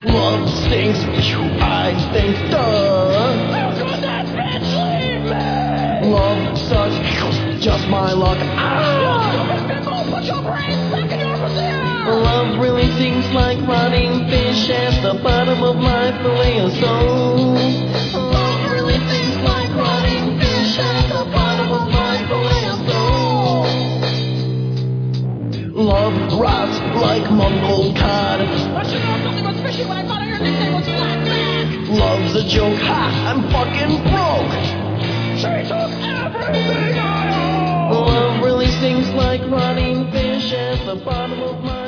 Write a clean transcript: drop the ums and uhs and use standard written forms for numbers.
Love stinks, I think, duh. How could that bitch leave me? Love sucks, just my luck. Put your brains back in your position. Love really seems like rotting fish at the bottom of my fillet of soul. Love really seems like rotting fish at the bottom of my fillet of soul. Love rots like Mongol cod. I should know something was fishy when I thought I heard your name was Black Mac. Love's a joke, ha, I'm fucking broke. She took everything I own. Love really stinks like rotting fish at the bottom of my